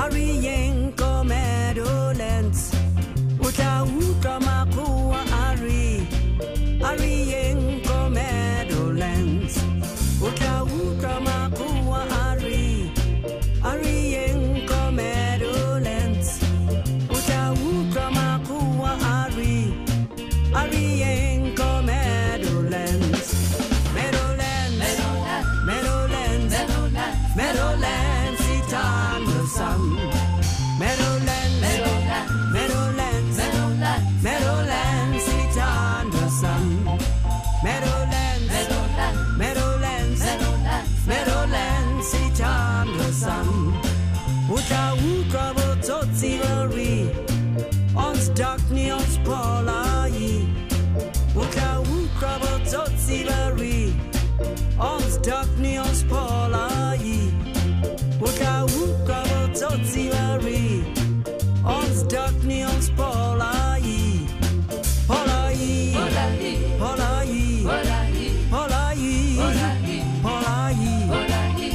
Ariyenko Meadowlands. Uta Ukamakua Ari. Ariyenko Meadowlands. Uta Ukamakua Ari. Ariyenko Meadowlands. Uta Ukamakua Ari. Ariyenko Meadowlands. Meadowlands. Meadowlands. Meadowlands. It's on the sun. Meadowlands. Meadowlands. Meadowlands. It's on the sun. Meadowlands. Meadowlands. Meadowlands. It's on the sun. Uta uka bototsivari. Ons darkni ons polai. Uta uka bototsivari. Ons darkni ons polai. Uka uka bototsivari. Ons darkni ons polai. Polai. Polai. Polai. Polai. Polai. Polai.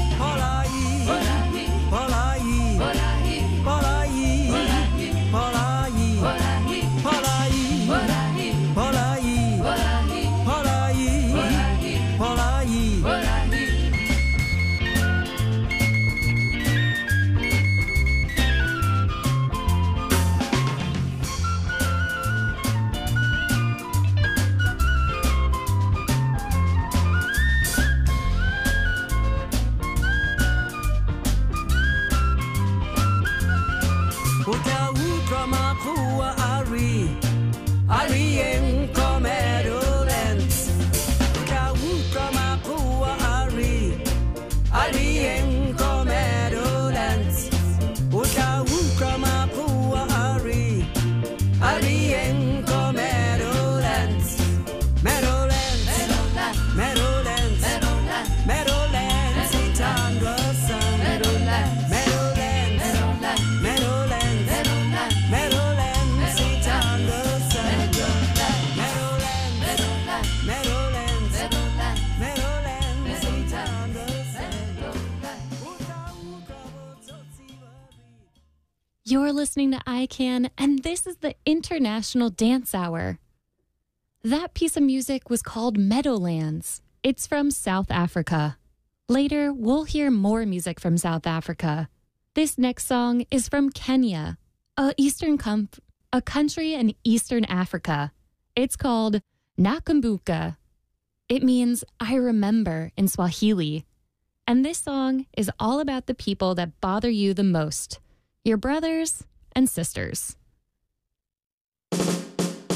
Uta ukamakua Ari. Ariyenko Meadowlands. Uta ukamakua Ari. Ariyenko Meadowlands. Uta ukamakua Ari. Ariyenko Meadowlands. Meadowlands. Meadowlands. Meadowlands. It's on the sun. Meadowlands. Meadowlands. Meadowlands. Meadowlands. It's on the sun. Meadowlands. Meadowlands. Meadowlands. It's on the sun. You're listening to ICANN, and this is the International Dance Hour. That piece of music was called Meadowlands. It's from South Africa. Later, we'll hear more music from South Africa. This next song is from Kenya, a country in Eastern Africa. It's called Nakumbuka. It means I remember in Swahili. And this song is all about the people that bother you the most, your brothers and sisters.